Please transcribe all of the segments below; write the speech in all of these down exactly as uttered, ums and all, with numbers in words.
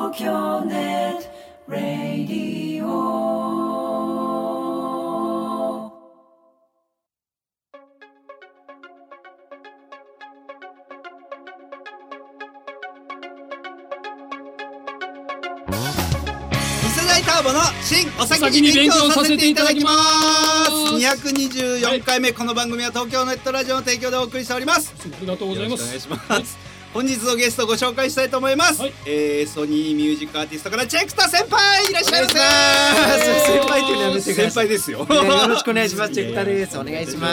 東京ネットラディオ。 ターボの新お先に勉強させていただきます。にひゃくにじゅうよんかいめ、はい、この番組は東京ネットラジオの提供でお送りしております。 ありがとうございます。 よろしくお願いします、はい、本日のゲストをご紹介したいと思います、はい、えー、ソニーミュージックアーティストからチェクタ先輩いらっしゃいませ。 先輩っていうのはやめてください。 先輩ですよ。 よろしくお願いします。チェクタです。お願いします。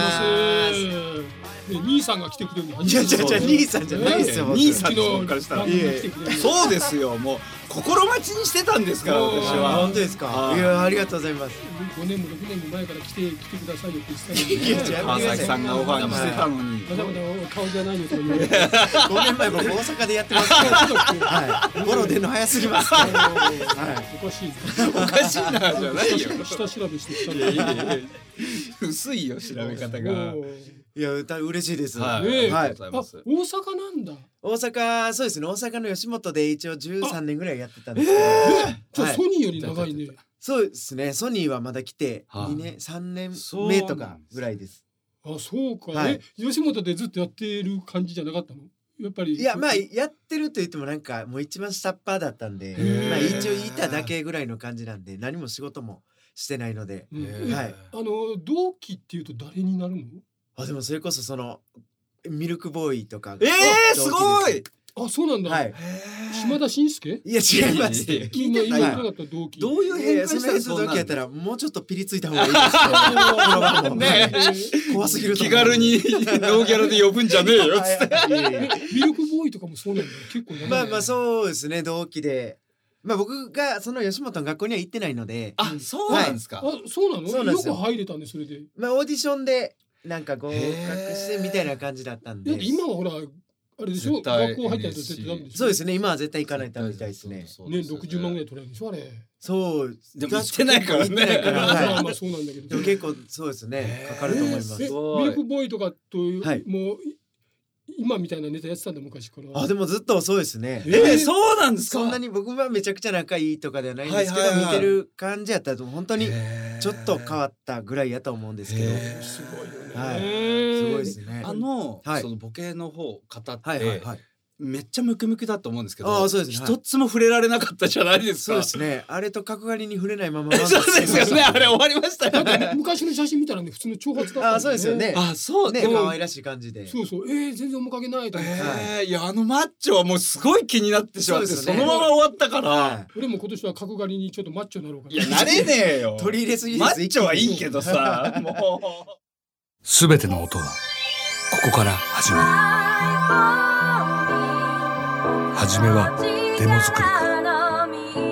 ね、兄さんが来てくれるのいやいやいや兄さんじゃないですよ。 兄さんのからしたらそうですよ。もう心待ちにしてたんですから私は。 本当ですか。いやありがとうございます。 ごねんもろくねんも前から来て来てくださいよって言ってたのに、 川崎さんがオファーにしてたのに。 まだまだ顔じゃないよとか言われて。 ごねんまえ僕大阪でやってますから。はい。ボロ出るの早すぎます。はい。 おかしい。 おかしいなじゃないよ。 下調べしてきたのに。 薄いよ調べ方が。 いや歌嬉しいです。 はい。 ね、 はい。 あ、大阪なんだ。 大阪そうですね。大阪の吉本で一応じゅうさんねんぐらいやってたんですけど。 じゃあソニーより長いね。 そうですね。ソニーはまだ来てにねんさんねんめとかぐらいです。 あ、そうか。え、吉本でずっとやってる感じじゃなかったの？やっぱり。 いやまあやってると言ってもなんかもう一番下っ端だったんで、まあ一応いただけぐらいの感じなんで何も仕事もしてないので、はい。 あの同期っていうと誰になるの？ あ、でもそれこそそのミルクボーイとか。 えー、すごい。 あ、そうなんだ。はい。島田紳介？ いや違います。 聞いてないかった同期。 どういう変化したその同期やったらもうちょっとピリついた方がいいですね。ね。怖すぎる。 気軽にノーギャラで呼ぶんじゃねえよっつって。 ミルクボーイとかもそうなんだ。結構。 まあまあそうですね。同期で。まあ僕がその吉本の学校には行ってないので。 あ、そうなんですか。 あ、そうなの？よく入れたねそれで。 まあオーディションで。なんか合格してみたいな感じだったんで。 今はほらあれでしょ、学校入ったりと絶対ダメでしょ。 そうですね。今は絶対行かないとダメみたいですね。 年ろくじゅうまんぐらい取れるんでしょあれ。 そう。 でも行ってないからね。 まあまあそうなんだけど。 でも結構そうですね。かかると思います。 ミルクボーイとかともう今みたいなネタやってたんだ昔から。 あ、でもずっとそうですね。 えー、そうなんですか。 そんなに僕はめちゃくちゃ仲いいとかではないんですけど、見てる感じやったら本当にちょっと変わったぐらいやと思うんですけど。 すごいよね。 はい。すごいですね。 あのそのボケの方方って。 はいはいはい。 めっちゃムキムキだと思うんですけど、 ああそうですね、 一つも触れられなかったじゃないですか。 そうですね。あれと角刈りに触れないままそうですよね。あれ終わりましたよね。 昔の写真見たらね普通の長髪だったんで、ね。 あそうですよね。 あそうね、可愛らしい感じで。 そうそう。えー、全然面影ないと思って。 えー、いやあのマッチョはもうすごい気になってしまって そ,、ね、そのまま終わったから。はい、 俺も今年は角刈りにちょっとマッチョになろうかな。 いやなれねえよ。 取り入れすぎです。 マッチョはいいけどさ。もうすべての音はここから始まる。はじめはデモ作りから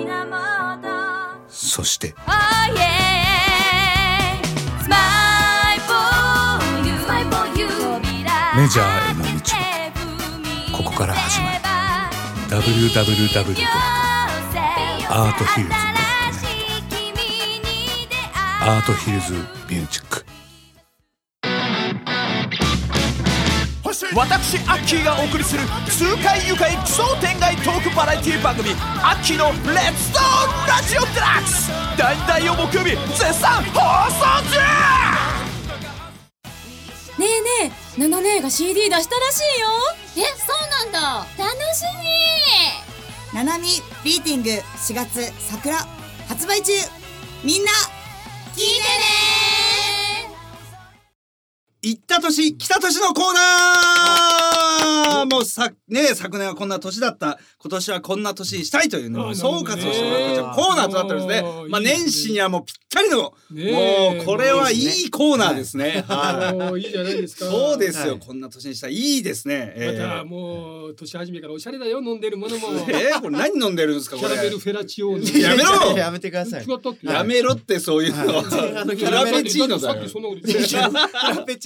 そしてメジャーへの道はここから始まる。 ダブリューダブリューダブリュー ドットアートヒルズ ドットネット アートヒルズミュージック。 私アッキーがお送りする痛快愉快奇想天外トークバラエティ番組アッキーのレッツドーンラジオデラックスだいたいを木曜日絶賛放送中。 ねえねえ、ナナ姉が シーディー 出したらしいよ。え、そうなんだ。楽しみ。 ナナミビーティングしがつ桜発売中。みんな聞いてね。 行った年来た年のコーナー。もうさね昨年はこんな年だった、今年はこんな年にしたいというのを総括をしてもらうこちらコーナーとなってるんですね。まあ年始にはもうぴったりの、もうこれはいいコーナーですね。 はい、いいじゃないですか。 そうですよ、こんな年にしたらいいですね。 またもう年始めからおしゃれだよ、飲んでるものも。 えー、これ何飲んでるんですかこれ。 キャラメルフェラチオーノ。 やめろ。 やめてください。 やめろってそういうの。 フラペチーノだよ。 さっきそんなこと言ってた。 フラペチ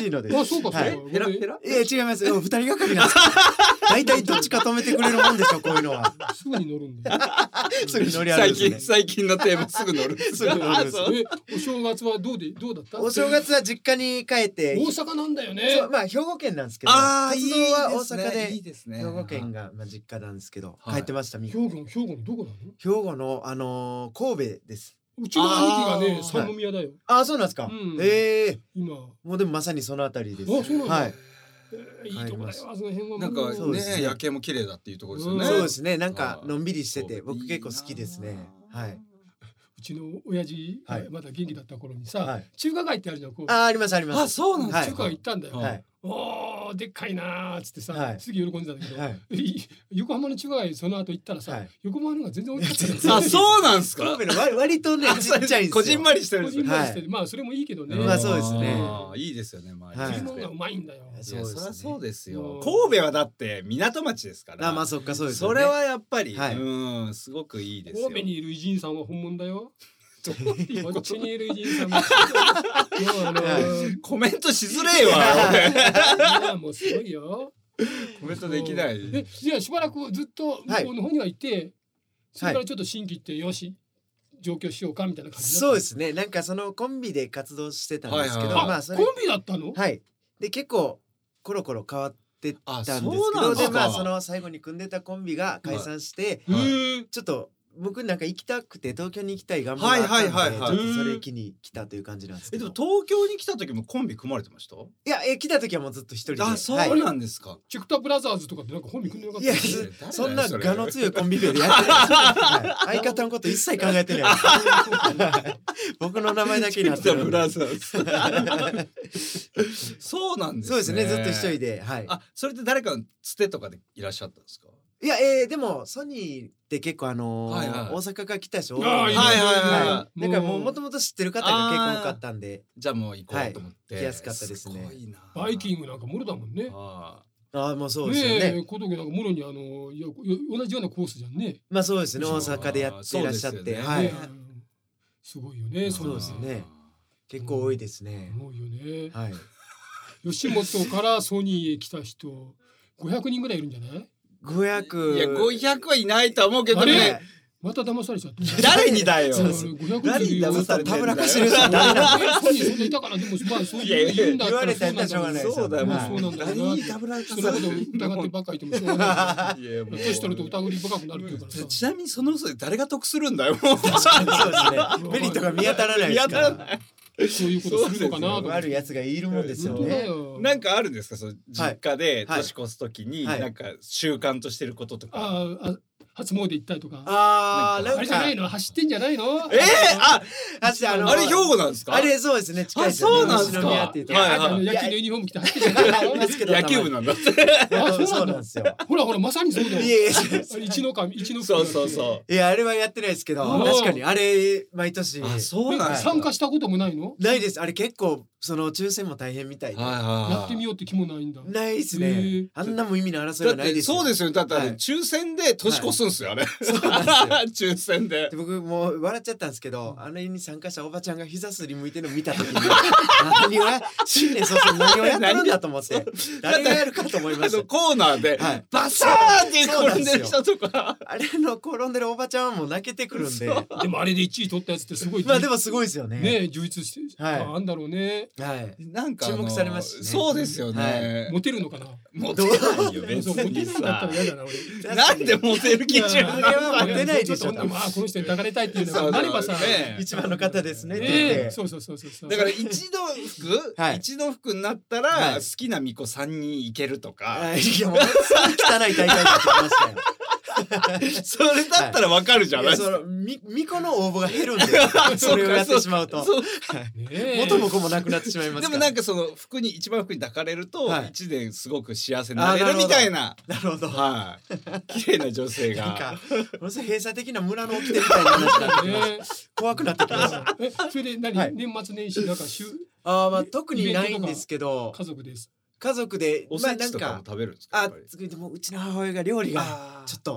しいので。 あ、そうかそうか。 はいヘラヘラいや違いますよ。二人がかりなんです。大体どっちか止めてくれるもんでしょこういうのは。 すぐに乗るんで。 すぐ乗り上げ最近るんですね。 最近のテーマすぐ乗るすぐ乗るんですあそうえ、お正月はどうでどうだった？ お正月は実家に帰って。 大阪なんだよね。 そうまあ兵庫県なんですけど。 あー活動は大阪で。 いいですね兵庫県がまあ実家なんですけど、 はい帰ってました。み兵庫の兵庫のどこなの？ 兵庫のあのー神戸です。 うちの兄貴がねあー三宮だよ。 ああそうなんですか。 うんええ今。 もうでもまさにそのあたりです。 あ、そうなんだ。 はい。 えーいいとこだよ。あその辺はもう。 なんかそうですねね夜景も綺麗だっていうところですよね。 そうですね。なんかあーのんびりしてて、 そう僕結構好きですね。はい。 うちの親父がはいまだ元気だった頃にはさい、 中華街ってあるじゃん。こうあーありますあります。 あそうなんですはい中華街行ったんだよ。 はいおーでっかいなーっつってさ、 はいすぐ喜んでたんだけど、 はいい横浜の中華街その後行ったらさ、 はい横浜の方が全然大きかったよ。 あそうなんですか。 神戸の割割とねちっちゃいんですよ。 こじんまりしてるん個ですよ。 人まりしてる、まあそれもいいけどね。 まあそうですねあーいいですよね。まあはい食い物がうまいんだよ。 いやそうですねそりゃそうですようん。 神戸はだって港町ですから。 あまあそっかそうですよね。 それはやっぱり、 はいうんすごくいいですよ。 神戸にいる偉人さんは本物だよ。こっちにいる偉人さんも。もうあのーコメントしづれえわ。 いやもうすごいよ。 コメントできない。 で、じゃあしばらくずっと向こうの方には行って、それからちょっと新規ってよし上京しようかみたいな感じだった。 そうですね。なんかそのコンビで活動してたんですけど、 はいはいはいあ、 まあそれコンビだったの？ はい。で結構コロコロ変わってたんですけあそうなんど、 ですかでまあその最後に組んでたコンビが解散して、 へーちょっと僕なんか行きたくて東京に行きたい願望があったんで、 はいはいはいはいちょっとそれ機に来たという感じなんですけど。 えでも東京に来た時もコンビ組まれてました？ いやえ来た時はもうずっと一人で。 あそうはいなんですか。 チェクタブラザーズとかってなんか本見組んでなかったいや誰だよそそんなそれ我の強いコンビ名でやってないです、はい、相方のこと一切考えてないです僕の名前だけになってるブラザーズ。そうなんですね。 そうですねずっと一人ではいあそれって誰かのつてとかでいらっしゃったんですか？ いやえー、でもソニーって結構あのーはいはい大阪から来た人多いあーいいねはいはいはいはいだからもうもともと知ってる方が結構多かったんでじゃあもう行こうと思って。 はい来やすかったですねすごいなバイキングなんかもろだもんね。 あああもうそうですよねねえ、小峠なんかもろにあのいやよ同じようなコースじゃんね。 まあそうですねそう大阪でやっていらっしゃって、 そうですよねはいねすごいよね。 そうですね結構多いですねすごいよね。 はい吉本からソニーへ来た人ごひゃくにんぐらいいるんじゃない？ ごひゃくいやごひゃくはいないと思うけどあれね。 また騙されちゃった。 誰にだよ。 そうそうごひゃく誰ににん騙されてんだよたぶらかしてる人は誰なんだソニーそんないたからでもまあそういやいや言うんだったら言われたらやったらしょうがないですよそうだよ。 まあそうなんだよな何にダブらかそのことを疑ってばっかりいてもしょうがない。 いやもう年取ると疑り深くなるっていうからさ。 ちなみにその嘘で誰が得するんだよ。もうそうですねメリットが見当たらないですから見当たらない。 そういうことするのかなと思って。 悪いやつがいるもんですよ本当だねよ。 なんかあるんですか、その実家ではい年越すときに、 はいなんか習慣としてることとか。 あーあ初詣行ったりとか。 あーなんかあれじゃないの？走ってんじゃないの？ えー、あ、 あっちあのあれ兵庫なんですか？ あれそうですね近いですよねあそうなんですか西宮っていうとはいはいあの野球のユニフォーム着て走ってんじゃないの？ ですけど野球部なんだって。 あそうなんだそうなんですよほらほらまさにそうだよ。 いやいやあれ一の神一の神そうそうそう。 いやあれはやってないですけどあー確かにあれ毎年あ、そうなんですか。 参加したこともないの？ ないですあれ結構その抽選も大変みたいではいはい。 やってみようって気もないんだ。 ないですへねーあんな無意味な争いだってはないですよそうですよね。だってあれ、 はい抽選で年越すんすよ、あれ。 そうなんですよ抽選でで。僕もう笑っちゃったんですけどあれに参加したおばちゃんが膝すりむいてるの見た時に何をや新年早々何をやってるんだと思って誰がやるかと思いまあのしたコーナーで、 はいバサーンって転んでるそう人とか。 あれの転んでるおばちゃんはもう泣けてくるんででもあれでいちい取ったやつってすごい。 まあでもすごいですよねね充実してはいあんだろうね。 はいなんかあの注目されますしねそうですよね。 モテるのかな。 モテないよ別そうモテにるんだったさら。嫌だな俺。 なんでモテる基準いやあれはモテないでしょちょっとまあこの人に抱かれたいっていうのそうがなればさ。 ね一番の方ですねって言ねってそうそうそうそうそう。 だから一度服、 はい一度服になったら、 はい好きな巫女三人いけるとか、 はいいやもう汚い大会になってきましたよそれだったらわかるじゃいやそないですか。 のみ巫女の応募が減るんでそれをやってしまうとそうねえ元も子もなくなってしまいますからでもなんかその服に一番服に抱かれるとはい一年すごく幸せになれるあなるほどみたいな、 なるほどはい、綺麗な女性が。 なんかものすごい閉鎖的な村の掟みたいな話になってきますね怖くなってきましたえそれで何、 はい年末年始なんか週あーまあ特にないんですけど家族です。 家族でおまあなんせちとかもか食べるんですか。 あやっぱりつくでもうちの母親が料理があーちょっと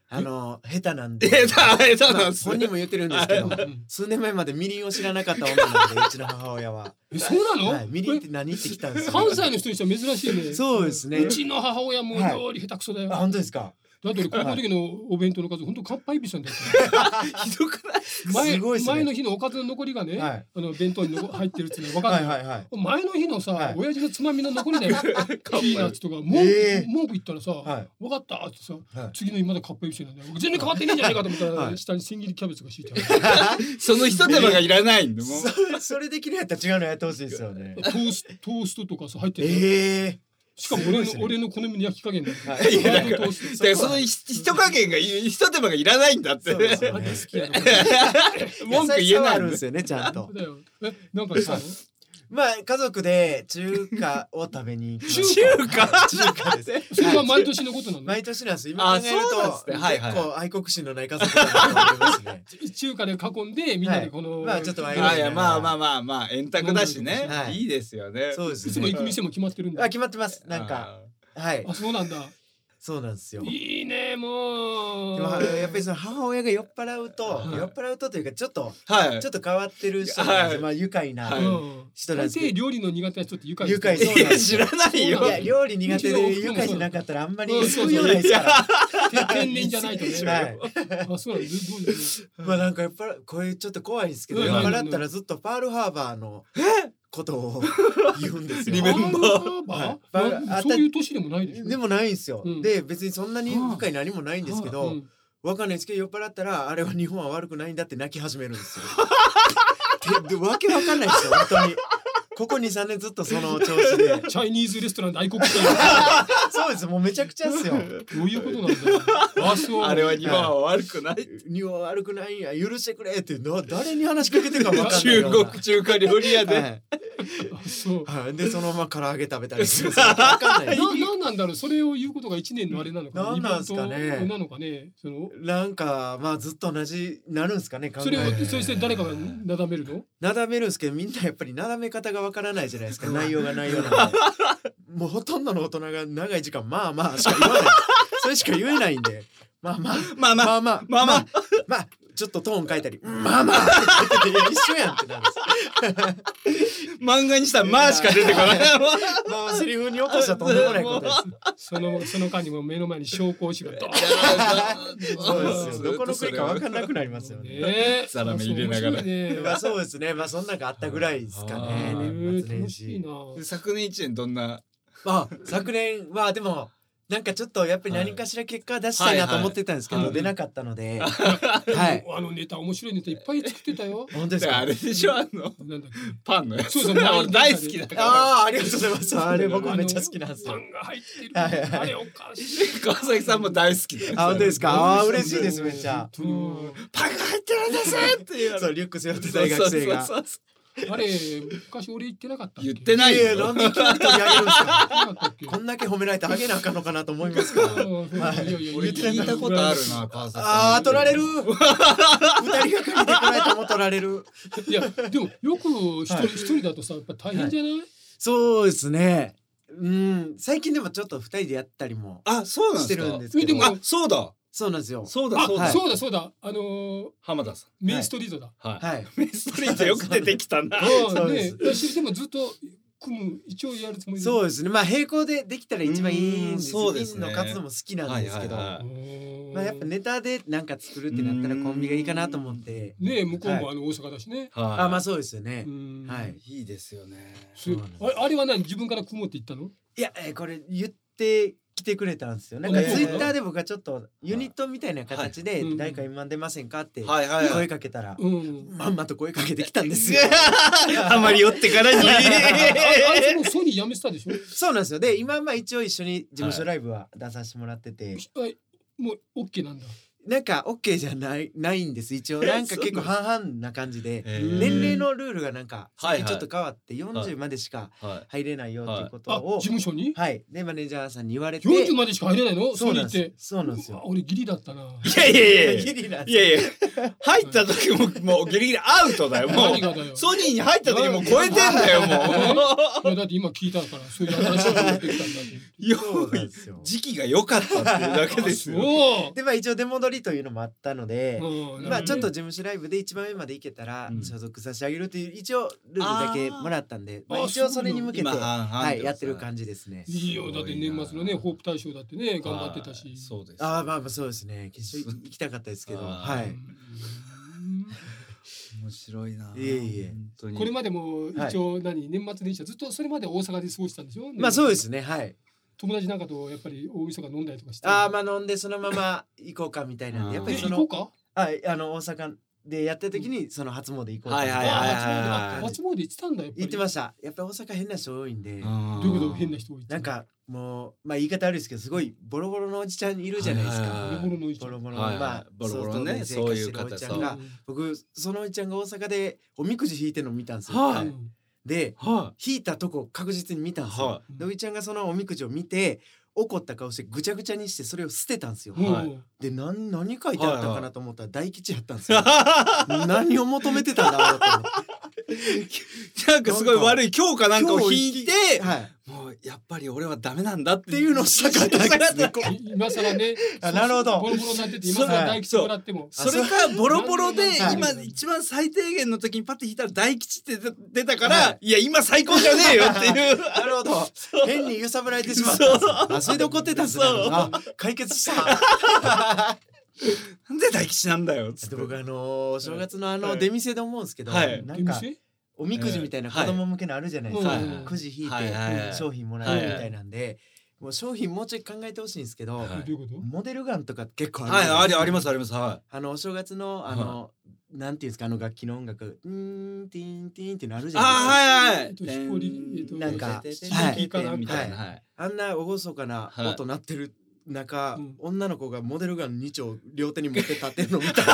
あの下手なんで。 下手下手なんです。 本人も言ってるんですけど、数年前までみりんを知らなかった女なんで、うちの母親は。 え、そうなの？ はい、みりんって何って聞いたんですよ。 関西の人にしては珍しいね。 そうですね。 うちの母親も料理下手くそだよ。 あ、本当ですか。 だって俺高校の時のお弁当の数本当カッパエビさんだった。 ひどくない？ 前すごいっすね前の日のおかずの残りがね、 はいあの弁当にのこ入ってるっていうの分かはる。 いはいはい。 前の日のさ、 はい親父のつまみの残りだよ。ピーナッツとか文句、 えー文句言ったらさ、 はい分かったってさ、 はい次の日まだカッパエビさんなんだよ。全然変わってねえんじゃないかと思ったら、 はい下に千切りキャベツが敷いてある。 その一手間がいらないんでもう。 そそれできるやったら違うのやってほしいですよね。 トーストーストとかさ入ってる。 ええ。 しかも俺の、 すごいっすね俺の好みの焼き加減だよ。 はいいやだからトーストでその一加減が一手間がいらないんだって。 そうですよあんた好きやろ。 文句言えないんで。 あるんですよね、ちゃんと。 だよ。え、なんかしたの？ まあ家族で中華を食べに行きま中した。 華中華です。 それは毎年のことなの？ 毎年なんです。今あ考えるそうなんですとねはいはい結構愛国心のない家族だなと思いますね。 中華で囲んでみんなでこの、 はいまあちょっとワインあいやまあまあまあまあ円卓だしね、 はいいいですよね。 そうですね。 いつも行く店も決まってるんだ。 あ決まってます。なんかはいあ、そうなんだ。 そうなんですよ。 いいねもう。 でもやっぱりその母親が酔っ払うとはい酔っ払うとというかちょっとはい。 ちょっと変わってる人なんですよ。まあ愉快なはいうん。 人なん大ですけど。 抵料理の苦手な人って愉快愉快ですねそうなんですよいや知らないよそう。 いや料理苦手で愉快じゃなかったらあんまり救うようないですから。 天然じゃないとね。 はい。 あ、そうなんだ。どうどうまあなんかやっぱこれちょっと怖いですけどうん酔っ払ったらずっとパールハーバーのことを言うんですよ。 リメンバーはいバーバーそういう年でもないでしょ。 でもないんですよ。 うんで別にそんなに深い何もないんですけどうんわかんないですけど酔っ払ったらあれは日本は悪くないんだって泣き始めるんですよ。ででわけわかんないですよ本当に。ここにさんねんずっとその調子で。 チャイニーズレストラン大黒天。 そうですもうめちゃくちゃですよ。 どういうことなんだ。あ、そう。 あれは日本は悪くない。 日本は悪くないんや許してくれってな誰に話しかけてるかわかんないような。 中国中華料理屋で。 はいあ、そう。 はい、でそのまま唐揚げ食べたりする。わかんない。 な、なんなんだろう。それを言うことが一年のあれなのかな。 なんなんすかねイベントなのかね。その。 なんかまあずっと同じなるんですかね。考えそれを、そして誰かがなだめるの。 なだめるんですけどみんなやっぱりなだめ方がわからないじゃないですか。内容が内容なんで。もうほとんどの大人が長い時間まあまあしか言わない。それしか言えないんで。まあまあまあまあまあまあまあまあまあちょっとトーン変えたりまあまあって言ってていや一緒やんってなるんです。 漫画にしたらまあしか出てこない。 まあセリフに起こしたらとんでもないことです。 その、その間にも目の前に紹興酒がドーン。 そうですよ。どこの国かわかんなくなりますよね。 ね。 サラメ入れながら面白いねまあそうですね。まあそんなんがあったぐらいですかね。 あー年末年楽しい始。 な。 昨年一年どんな。 あ昨年はでもなんかちょっとやっぱり何かしら結果出したいなと思ってたんですけはいはいど出なかったので、はい。 あのネタ面白いネタいっぱい作ってたよ。 本当ですか。 あれでしょあのなんだっけ。 パンのやつ。 そうそう俺大好きだから。 ああありがとうございます。あれ僕めっちゃ好きなんですよ。 パンが入ってる。 はいはいはいあれおかしい。 川崎さんも大好きだよ。 あ本当ですか。ああ嬉しいですめっちゃ。 うんパンが入ってるんですっていう。 そうリュック背負って大学生が。 そうそうそうそうあれ昔俺言ってなかったっけ。 言ってないいやいやよ。 なんでいきなり取り上げるんですか。 言ってなかったっけ。 こんだけ褒められてあげなあかんのかなと思いますから。 はいいやいや俺聞いたことあるな川崎さん。 ああ取られる。二人がかりでこないとも取られる。 いやでもよく一人一人だとさやっぱ大変じゃない。 そうですね。うん最近でもちょっと二人でやったりもあそうなんしてですか。 るんですけど。 でもあそうだそうなんですよ。 あそうだそうだ。 そうだそうだあのー浜田さん。 メインストリートだ。 はい。 はい。 メインストリートよく出てきたな。 うんねそうです私でもずっと組む一応やるつもり。 そうですね。まあ並行でできたら一番いいんです。 うんそうですねピンの活動も好きなんですけど、 はいはいはうんまあやっぱネタでなんか作るってなったらコンビがいいかなと思って。 ね向こうもあの大阪だしね。 はい。 あまあそうですよねう。んはい。 いいですよね。 それあれあれは何自分から組もうって言ったの。 いや、えーこれ言って来てくれたんですよ。なんかえーツイッターで僕がちょっとユニットみたいな形ではい誰か今出ませんかってはいはいはい声かけたら、 うん。 まんまと声かけてきたんですよ。 あまり寄ってからに。 ああいつもソニー辞めてたでしょ。 そうなんですよ。で今まあ一応一緒に事務所ライブは出させてもらってて、 あもうオッケーなんだ。 なんか OK じゃないないんです一応なんか結構半々な感じでへー年齢のルールがなんかはいはいちょっと変わってよんじゅうまでしかはい入れないよっていうことあを事務所にはいでマネージャーさんに言われてよんじゅうまでしか入れないの？ そうなんソニーってですそうなんですようわ俺ギリだったな。 いやいやいやいやギリなんですいやいや入った時ももうギリギリアウトだよもう何がだよ。 ソニーに入った時もう超えてんだよもういやだって今聞いたからそういう新しいことができたんだって。 よそうなんですよ時期が良かったっていうだけですよおでまあ一応出戻りというのもあったのでお。 まあちょっと事務所ライブで一番上まで行けたらうん所属させてあげるという一応ルールだけもらったんでまああー一応それに向けて今半々 はいやってる感じですねいいよだって年末のねホープ大賞だってね頑張ってたし。 はいそうですああまあまあそうですね決勝行きたかったですけどあーはい面白いないえいえ本当にこれまでも一応何年末年始はずっとそれまで大阪で過ごしたんでしょ？ まあそうですねはい友達なんかとやっぱり大晦日飲んだりとかして。 ああまあ飲んでそのまま行こうかみたいなんでやっぱえりその行こうか？ ああの大阪でやった時にその初詣行こうかみたいなはいはいはいあ初詣初詣行ってたんだやっぱり。 言ってましたやっぱり大阪変な人多いんでどどういうこと変な人多いって。 なんかもうまあ言い方悪いですけどすごいボロボロのおじちゃんいるじゃないですはいかボロボロの一ボロボロはいはいまあボロボロねそうそういう生活してるおじちゃん方が僕そのおじちゃんが大阪でおみくじ引いてるのを見たんですよはいでは引いたとこ確実に見たんですよはでおじちゃんがそのおみくじを見て怒った顔してぐちゃぐちゃにしてそれを捨てたんですようんはいで何何書いてあったかなと思ったら大吉やったんですよ何を求めてたんだろうと思っていなんかすごい悪い今日かなんかを引いてはいもうやっぱり俺はダメなんだってっていうのをしたかったんですねこ今更ねあなるほどボロボロになってて今更大吉もらってもそれかボロボロではい今一番最低限の時にパッて引いたら大吉って出たから、、 はいや今最高じゃねえよっていうなるほど変に揺さぶられてしまったんですよあそれで怒ってたんですねそうあ解決したなんで大吉なんだよっつってで僕あのーお正月のあのはい出店で思うんですけど、 はいなんか出店おみくじみたいな子供向けのあるじゃないですか、 はいくじ引いて、 はいはいはい商品もらえるみたいなんで、もう商品もうちょい考えてほしいんですけど、 はいどういうこと？ モデルガンとか結構あるはいありありまますありますはあのお正月のあの、なんていうんですかあの楽器の音楽うーんティーンティーンっていうのあるいじゃないですか、 あはいはいえっとひこりえっとなんかはいかなみたいなははいあんな厳かなはい音鳴ってる中、 うん女の子がモデルガンに丁両手に持って立ってるの見たんですよ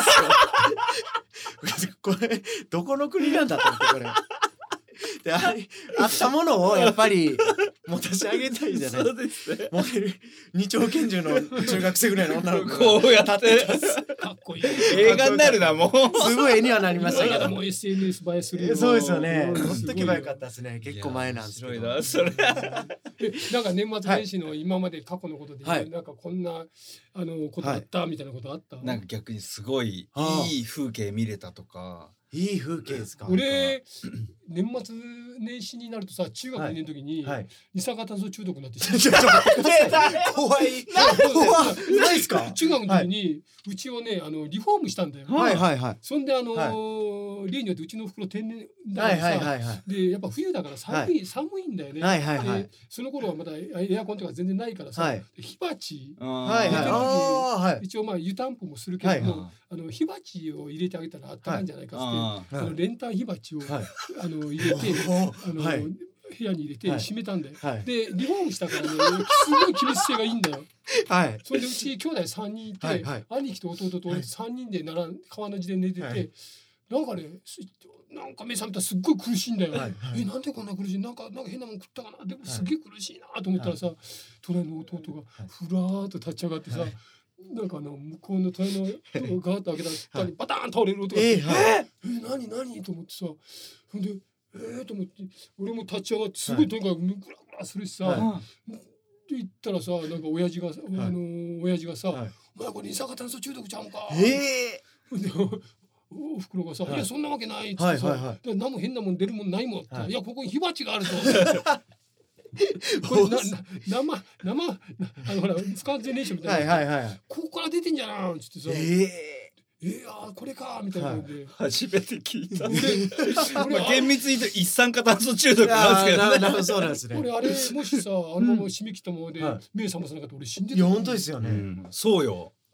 これどこの国なんだと思ってこれで あ, あったものをやっぱり持たせてあげたいじゃないそうですねモデル二丁拳銃の中学生ぐらいの女の子がこうやってかっこいい。 映画になるなもうすごい絵にはなりましたけどもう エスエヌエス 映えするよ。 そうですよねうん撮っとけばよかったですね結構前なんですけどいや面白いなそれえなんか年末年始の今まで過去のことで、 はいなんかこんなあのことあったみたいなことあった？ なんか逆にすごいああいい風景見れたとかいい風景ですか俺年末年始になるとさ中学にねんの時にはい二酸化炭素中毒になってちょちょっと待って怖い怖いないですか中学の時にうちをねあのリフォームしたんだよ。 はいはいはいそんであのー例によってうちの袋天然だかはいらさ、 はいはいはいでやっぱ冬だから寒い、寒いんだよね。 はいはいはいでその頃はまだエアコンとか全然ないからさ、 はい火鉢はいはいはいああはい一応まあ湯たんぽもするけども、 はいあの火鉢を入れてあげたらあったかいんじゃないかっつって、 ああの練炭火鉢を、 はいあの入れてあの、 はい部屋に入れてはい閉めたんだよ。 はいでリフォームしたからねすごい気密性がいいんだよ。 はいそれでうち兄弟さんにんいて、 はいはい兄貴と弟と俺さんにんでなら川の字で寝てて、 はいなんかねすなんか目覚めたらすっごい苦しいんだよ。 はいはいえなんでこんな苦しいなんかなんか変なもん食ったかなでもすげえ苦しいなと思ったらさ、隣の弟がふらーっと立ち上がってさ、 はいなんかあの向こうの隣のガーッと開けたら下にバターン倒れる音がして、 えーはいえー、何何と思ってさほんでえー、と思って俺も立ち上がってすごいとにかくグラグラするしさ、 はで言ったらさなんか親父が、あのー親父がさ、 はいお前これ二酸化炭素中毒ちゃうんか。 ええでおおふくろがさ、 はいいやそんなわけないっつってさ、 はいはいはいで何も変なもん出るもんないもんって、 はいい、やここに火鉢があるとこれなな生生なあのほら不完全燃焼みたいな、 はいはいはいここから出てんじゃないっつってさ、 ええー、あーこれかみたいな感じで、 初めて聞いた俺まあ厳密に言うと一酸化炭素中毒えなんですけどねななそうなんですね俺あれもしさあのまま締め切ったままで、 はい目覚まさなかったら俺死んでいや本当ですよねうんそうよ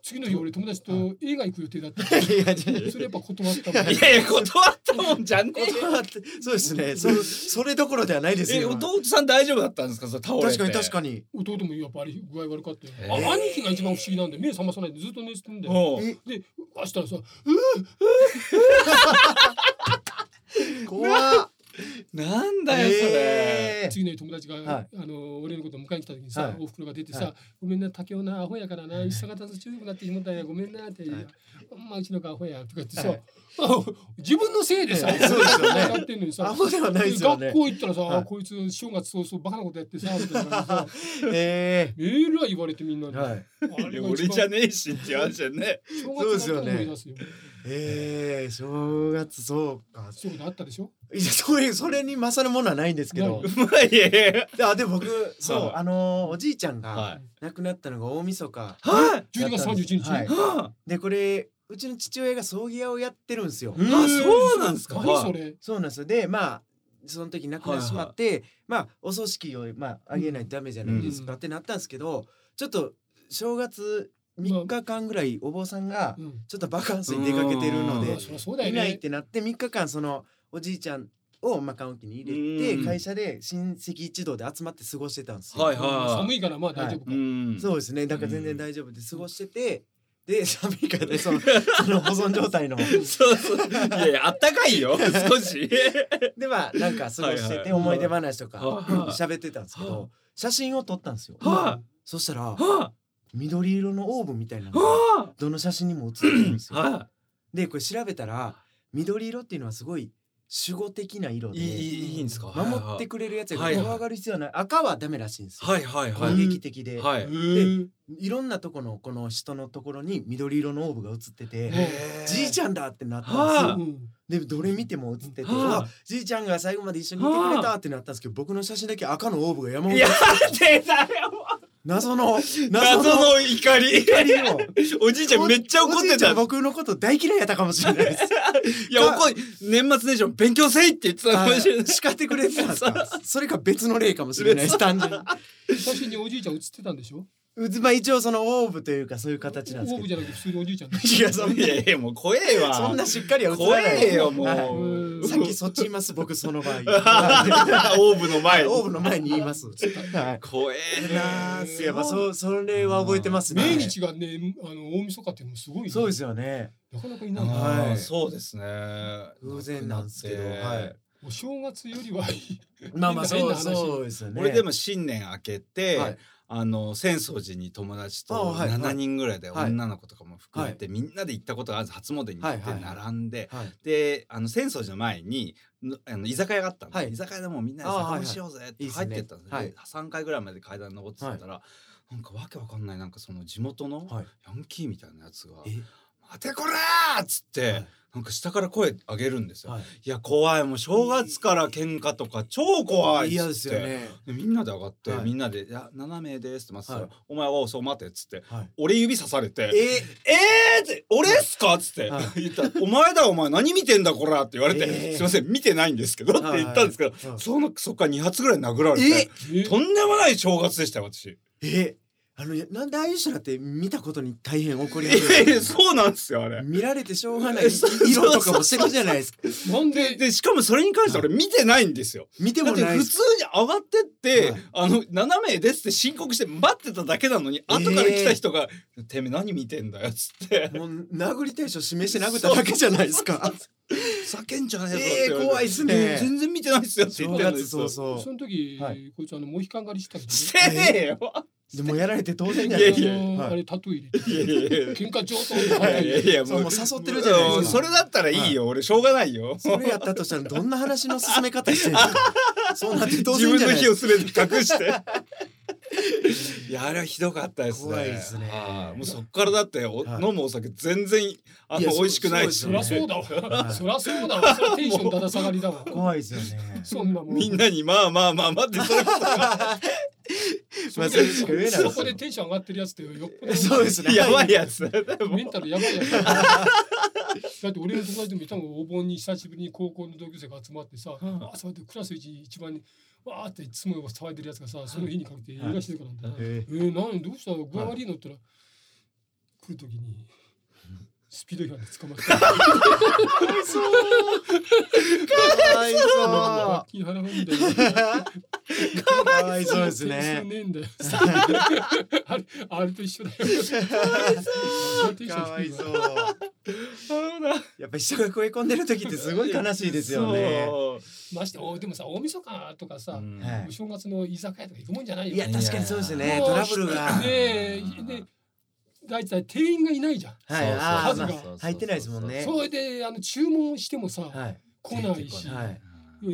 次の日俺友達と映画行く予定だったそれやっぱ断ったもん。 いやいや断ったもんじゃんね断ってそうですねそそれどころではないですよ。 え弟さん大丈夫だったんですかそれ倒れて。 確かに確かに弟もやっぱり具合悪かったよ、 えー、 あ兄貴が一番不思議なんで目覚まさないでずっと寝てるんだよ。で明日らさうー怖っなんだよそれ、 えー、次の日友達が、はい、あの俺のことを迎えに来た時にさ、はい、おふくろが出てさ、はい、ごめんな竹雄なアホやからな一緒方と強くなってしまったんやごめんなって、はい、まあうちの子アホやとか言ってさ、はい、自分のせいでさ、はい、そうですよねやってんのにさアホではないですよね。学校行ったらさ、はい、こいつ正月早々バカなことやってさみたいなさえー、えらい言われてみんなで、はい、 俺じゃねえしって話だね。 そうですよね。 えー、正月そうかそういうことあったでしょ。 いやそういうそれに勝るものはないんですけどいやいやあで僕そう、はい、あのー、おじいちゃんが亡くなったのが大晦日、 はい、じゅうにがつさんじゅういちにち、 はい、でこれうちの父親が葬儀屋をやってるんですよ。 あそうなんですか。 何それ。 そうなんですよ。でまあその時亡くなってしまって、はいはい、まあお葬式をまああげないとダメじゃないですか、うん、ってなったんですけどちょっと正月みっかかんぐらいお坊さんがちょっとバカンスに出かけてるので、うん、いないってなってみっかかんそのおじいちゃんをまあカウンティに入れて会社で親戚一同で集まって過ごしてたんですよ。 はいはい、 寒いからまあ大丈夫か、 はい、そうですねだから全然大丈夫で過ごしててで寒いからねそのその保存状態のそうそういやいやあったかいよ少しでまあなんか過ごしてて思い出話とか喋ってたんですけど写真を撮ったんですよ。そしたら緑色のオーブみたいなのがどの写真にも写ってるんですよ。でこれ調べたら緑色っていうのはすごい守護的な色でいいんですか。 守ってくれるやつが怖がる必要はない。赤はダメらしいんですよ。 はいはいはい。 攻撃的で、 はい、 でいろんなとこのこの人のところに緑色のオーブが写っててじいちゃんだってなったんですよ。でどれ見ても写っててじいちゃんが最後まで一緒にいてくれたってなったんですけど僕の写真だけ赤のオーブが山ほど謎の謎の怒り怒りをおじいちゃんめっちゃ怒ってた。 僕のこと大嫌いやったかもしれないですいや怒り年末年始勉強せいって言ってたかもしれない。 叱ってくれてたんですかそれか別の例かもしれないです単純に写真におじいちゃん写ってたんでしょ。 まあ一応そのオーブというかそういう形なんですけど。 オーブじゃなくて普通のおじいちゃん。いやそんな、 いやいやもう怖えわ。 そんなしっかりは映らない。 怖えよもう。 はい、さっきそっちいます僕その場合。オーブの前に。 オーブの前に言います。はい、 怖えなー。いやまあそそれは覚えてますね。 命日がねあの大晦日っていうのもすごい、ね。 そうですよね。 なかなかいない。 はい。そうですね。 偶然なんですけど。はい。 お正月よりはいい。 まあまあそうそうですよね。 俺でも新年明けて。はいあの浅草寺に友達とななにんぐらいで女の子とかも含めて、はい、みんなで行ったことがある初詣に行って並んで、はいはい、であの浅草寺の前にあの居酒屋があったんで、はい、居酒屋でもうみんなで酒しようぜって入ってったんです、はいはい、でさんかいぐらいまで階段登ってたら、はい、なんかわけわかんないなんかその地元のヤンキーみたいなやつが「待てこら!」っつって。はいなんか下から声上げるんですよ、はい、いや怖いもう正月から喧嘩とか超怖いっつって嫌ですよねでみんなで上がって、はい、みんなで「いやななめいです」って待ってたら、はい、お前はそう待て」っつって、はい、俺指さされて「えー、えー、って俺っすか?」っつって、はい、言ったら「お前だお前何見てんだこら」って言われて、えー「すいません見てないんですけど」って言ったんですけど、はいはい、そのそっからに発ぐらい殴られて、えー、とんでもない正月でしたよ私。 えーあのなんでああいう人だって見たことに大変怒り始める。えー、そうなんですよあれ。 見られてしょうがない色とかもしてるじゃないですか。 なんででしかもそれに関して俺見てないんですよ。 見てもない。だって普通に上がってって、はい、あの斜めですって申告して待ってただけなのに、えー、後から来た人がてめえ何見てんだよっつって。 もう殴りたい人示して殴っただけじゃないですか。 叫んじゃねえぞって。 えー、怖いっすね。 全然見てないっすよって言ってるんですよ。 そうそう。 その時、はい、こいつあのモヒカン狩りしたけど、ね。 してねえよ。 でもやられて当然じゃないですか。あれタトゥー入れて。いやいやいや喧嘩上等で。 いやいやもう誘ってるじゃないですか。 それだったらいいよ。俺しょうがないよ。 それやったとしたらどんな話の進め方してるんですか。そうなって当然じゃない。 自分の火をすべて隠して。いやあれはひどかったですね。 怖いですね。 もうそっからだってお、はい、飲むお酒全然あの美味しくないし。 そりゃそうだわ。そりゃそうだわ。それテンションだだ下がりだわ。 怖いですよね。 そんなもん。 みんなにまあまあまあ待ってそれこそ。 まあそれしか言えない。そこでテンション上がってるやつってよっぽどそうですね。やばいやつ。 メンタルやばいやつ。だって俺の友達でもいたもんお盆に久しぶりに高校の同級生が集まってさ、あそうやってクラス一一番にわーっていつも騒いでるやつがさその日にかけて映画してるからなんだ。えー、何どうした具合悪いのって言ったら来る時にスピード違反で捕まった。かわいそうかわいそう罰金払うんだよ。 かわいそうですね。 点数ねえんだよ。あれあれと一緒だよ。 かわいそう。やっぱ人が声込んでる時ってすごい悲しいですよね。 ましておでもさ大晦日とかさ、 はい、 お正月の居酒屋とか行くもんじゃないよ。 いや確かにそうですね。トラブルが。 ねで大体店員がいないじゃん。 はい、あ数が入ってないですもんね。 それであの注文してもさ、 はい、 来ないし、はい、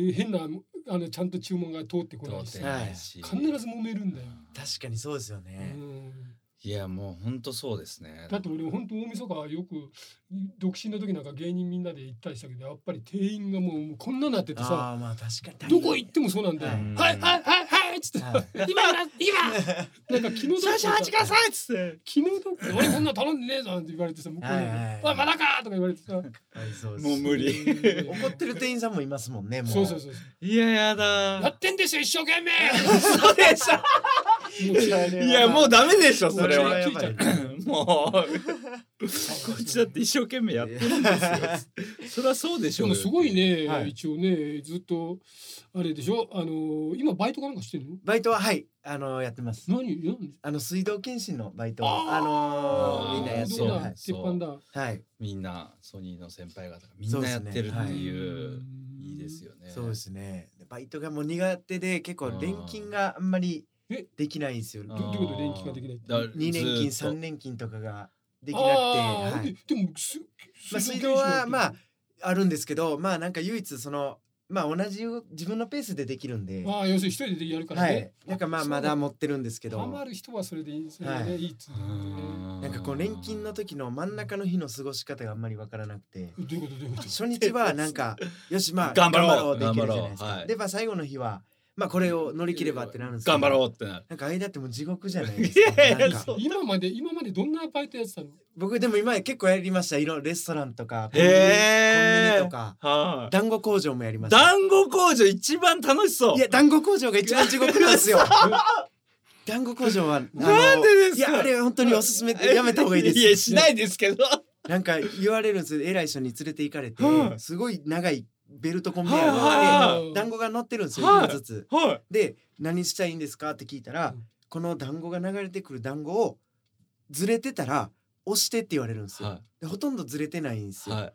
変なあのちゃんと注文が通ってこないし、はい、必ず揉めるんだよ。 確かにそうですよね。 うん、 いやもう本当そうですね。 だって俺本当大晦日はよく独身の時なんか芸人みんなで行ったりしたけどやっぱり店員がもうこんななっててさ、 あまあ確かにどこ行ってもそうなんだよ。はいはいはいはいっつって、はい、今今なんか気の毒少々待ちくださいっつって気の毒俺こんな頼んでねえぞって言われてさ向こうにおいまだかとか言われてさ、はい、 そうもう無理怒ってる店員さんもいますもんね。もうそうそうそういややだやってんですよ一生懸命そうでしょいやもうダメでしょそれはやばいもうこっちだって一生懸命やってるんですよそりゃそうでしょう。 でもすごいね、はい、一応ねずっとあれでしょあのー、今バイトかなんかしてるの？ バイトははいあのー、やってます。 何あの水道検診のバイトあ、あのー、みんなやってる、 はい、鉄板だ。 はい、みんなソニーの先輩方がみんなやってるっていう、いいですよね。 そうですね。バイトがもう苦手で結構連勤があんまりできないんですよ。 どういうこと連勤ができない？ にねん勤さんねん勤とかができなくて、はい、 でもまあ水道はまああるんですけど、まあなんか唯一そのまあ同じ自分のペースでできるんで、 ああ要するに一人でやるからね。はい、 なんかまあまだ持ってるんですけど、 ハマる人はそれでいいですよね。はい、いいっつうね。なんかこう連勤の時の真ん中の日の過ごし方があんまりわからなくて、 どういうことどういうこと？ 初日はなんかよしまあ頑張ろうできるじゃないですか。でまあ最後の日はまあこれを乗り切ればってなるんですけど、 頑張ろうってなる。 なんか間っても地獄じゃないですか。なんか今まで今までどんなバイトやってたの？ 僕でも今結構やりました。いろレストランとかコンビニ、コンビニとか、はあ、団子工場もやりました。 団子工場一番楽しそう。 いや団子工場が一番地獄なんですよ。団子工場はなんでですか？ いやあれ本当におすすめでやめた方がいいです。 いやしないですけど。 なんか言われるんですよ。偉い人に連れて行かれて、はあ、すごい長いベルトコンベヤーがあって、団子が乗ってるんですよ。一個ずつ。はい、で何したらいいんですかって聞いたら、うん、この団子が流れてくる団子をずれてたら押してって言われるんですよ。はい、でほとんどずれてないんですよ。はい、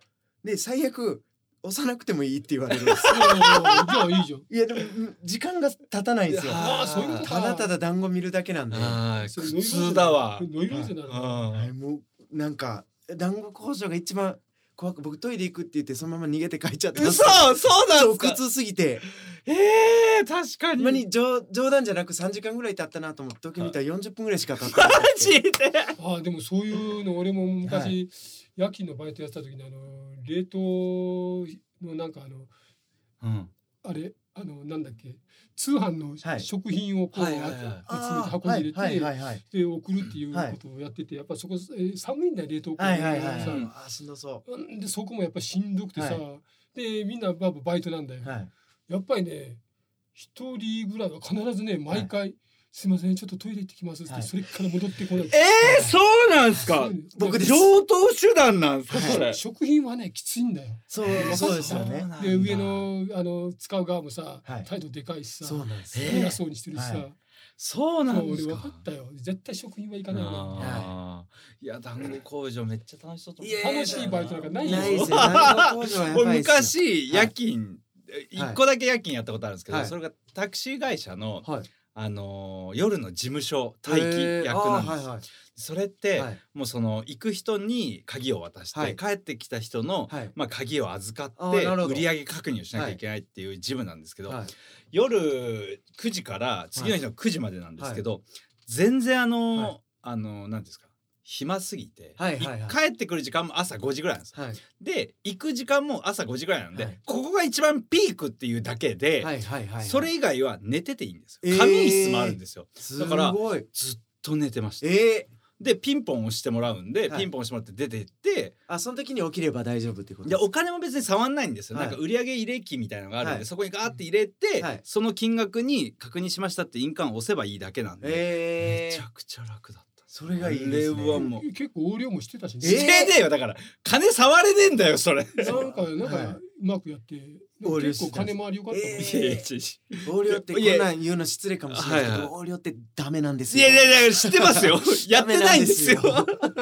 で最悪押さなくてもいいって言われるんですよ。 じゃあいいじゃん。 いやでも時間が経たないんですよ。 ああそういうことか。 ただただ団子見るだけなんで。 あ苦痛だわ。 ノイローゼなの。 はい、もうなんか団子工場が一番怖く、僕トイレ行くって言ってそのまま逃げて帰っちゃったんですよ。 そうそうなんですか。 苦痛すぎて。 えー、確かに。 まに冗談じゃなくさんじかんぐらい経ったなと思って時計見たらよんじゅっぷんぐらいしか経ってない。 マジで。 ああでもそういうの俺も昔、はい、夜勤のバイトやってた時にあの冷凍のなんかあの、うん、あれあのなんだっけ通販の食品をこう集めて箱に入れてで送るっていうことをやっててやっぱそこ寒いんだよ冷凍庫がさしんどそうでそこもやっぱしんどくてさ、はい、でみんなバイトなんだよ、はい、やっぱりね一人ぐらいは必ずね毎回、はいすみませんちょっとトイレ行ってきますって、はい、それから戻ってこない。 えー、そうなんですか。僕です。上等手段なんですか、それ。 食品はねきついんだよ。 そうそうですよね。 で上のあの使う側もさ、はい、態度でかいしさ、 そうなんです。 偉そうにしてるしさ。はい、 そうなんですか。 俺分かったよ。絶対食品はいかないよね。 いや団子工場めっちゃ楽しそうと思う。楽しいバイトなんかないよ。 ないですよ。団子工場はやばいですよ。 昔夜勤一個だけ夜勤やったことあるんですけど、それがタクシー会社の。あのー、夜の事務所待機役なんです、はいはい、それって、はい、もうその行く人に鍵を渡して、はい、帰ってきた人の、はいまあ、鍵を預かって売り上げ確認をしなきゃいけないっていう事務なんですけど、はい、夜くじから次の日のくじまでなんですけど、はい、全然あのーはい、あのー、なんですか暇すぎて、はいはいはい、帰ってくる時間も朝ごじぐらいなんです、はい、で行く時間も朝ごじぐらいなんで、はい、ここが一番ピークっていうだけで、はいはいはいはい、それ以外は寝てていいんですよ、えー、仮眠室もあるんですよ。だからずっと寝てました、えー、でピンポン押してもらうんで、はい、ピンポン押してもらって出て行ってあその時に起きれば大丈夫ってことですか。 いやお金も別に触んないんですよ、はい、なんか売上入れ機みたいなのがあるんで、はい、そこにガーって入れて、はい、その金額に確認しましたって印鑑を押せばいいだけなんで、えー、めちゃくちゃ楽だった。 それがいいですね。 あれはもう結構横領もしてたしね。 してねえよだから金触れねえんだよそれ。 なんかなんかうまくやって結構金回りよかったもんね。 いやいやいや横領ってこんなん言うの失礼かもしれないけど、横領ってダメなんですよ。 いやいやいや知ってますよ。やってないんですよ。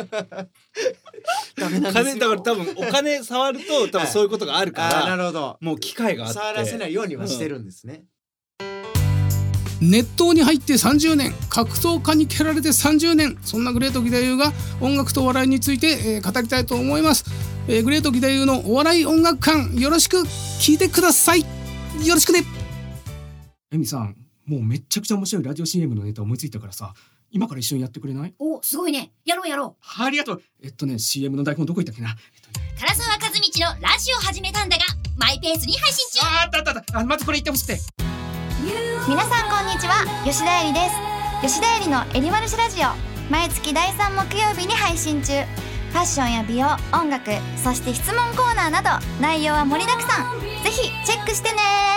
ダメなんですよ。 金だから多分お金触ると多分そういうことがあるかあーなるら、 ほど。 もう機会があって触らせないようにはしてるんですね。 熱湯に入ってさんじゅうねん、格闘家に蹴られてさんじゅうねん、そんなグレート義太夫が音楽とお笑いについて、えー語りたいと思います、えー、グレート義太夫のお笑い音楽館、よろしく聞いてください。よろしくね。エミさん、もうめっちゃくちゃ面白いラジオ シーエム のネタ思いついたからさ、今から一緒にやってくれない？ お、すごいね。やろうやろう。 ありがとう。えっとね シーエム の台本どこ行ったっけな。 唐沢和道のラジオ始めたんだがマイペースに配信中。 あーあったあったあった。あ、まずこれ言ってほしくて。 皆さんこんにちは、吉田絵里です。吉田絵里のエリマルシラジオ、毎月だいさん木曜日に配信中。ファッションや美容、音楽、そして質問コーナーなど内容は盛りだくさん。ぜひチェックしてね。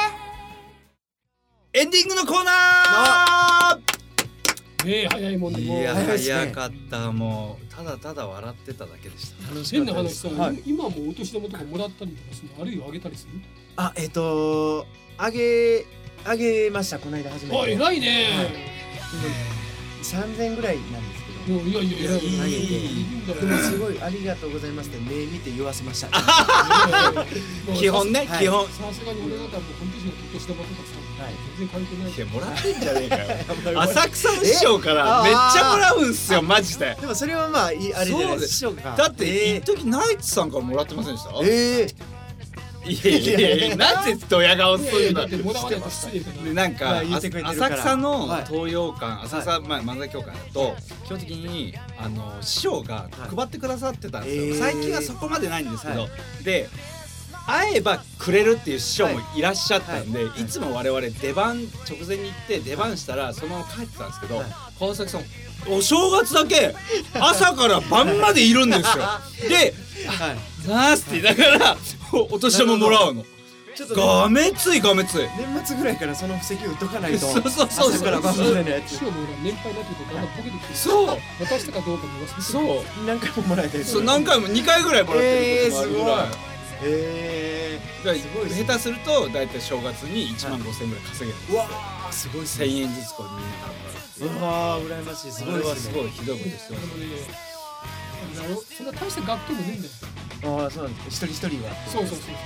エンディングのコーナー。 ねえ早いもんでもういや早いですね早かった。もうただただ笑ってただけでした。 楽しか変なったです話さ、 はい今もお年玉とかもらったりとかするの、あるいはあげたりする？ あ、えっとあげあげました。この間初めあ、 て。 偉いね。 さんぜんえんぐらいなんですけど。 もういやいや偉いいやいいいいんだよでもすごいありがとうございますって目見て言わせました。 基本ね、 はい基本。 さすがに俺なんかもう本当にお年玉とかさ、 はい全然関係ないいやもらってんじゃねえかよ。浅草の師匠からめっちゃもらうんすよマジで。 でもそれはまあいいあれじゃないです。師匠がだってえ一時ナイツさんからもらってませんでした？ ー、えーいやいやいや、なんでドヤ顔するんだだってもらわないと失礼かな。 でなんまかあ言ってくれてるから浅草のはい東洋館、浅草、まあ、漫才協会だと基本的にあの師匠が配ってくださってたんですよ、 はい最近はそこまでないんですけど、 はで会えばくれるっていう師匠もいらっしゃったんで、 はいいつも我々出番直前に行って出番したらそのまま帰ってたんですけど、 はい川崎さんお正月だけ朝から晩までいるんですよ。ではい 「なーす」って言いながらおお年玉もらうの。 ちょっとがめついがめつい。 年末ぐらいからその布石打っとかないと。 そうそうそうそう朝から晩までのやつ師匠も俺年配になってくるとだんだんポケてきて、 そう渡したかどうかも忘れてる。 そう何回ももらえたりする。 そう何回もにかいぐらいもらってることもあるぐらい、 えだからすごいですね下手すると大体正月にいちまんごせんえんぐらい稼げるんですー、うよ。 わーすごいっすせね。 んえんずつこうみんなからもらうっていう。 うわー羨ましい。すそごいですね。 れはすごいひどいことしてます。 でもね、あれだろ、そんな大した学級もねえんだよ。 ああそうなんです。一人一人は。 そうそうそうそう。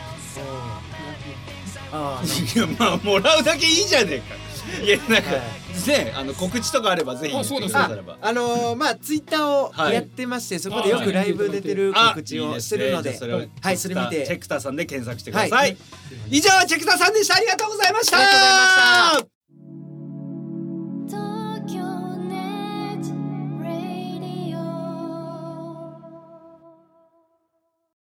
ああいやまあもらうだけいいじゃねえか。いやなんか、 はねあの告知とかあればぜひ言ってくだされば。 あのー、まあツイッターをやってまして、そこでよくライブ出てる告知をしてるので、 いいすねじゃあそれをはいそれ見てチェクターさんで検索してください。 はい以上チェクターさんでした。ありがとうございました。 ありがとうございました。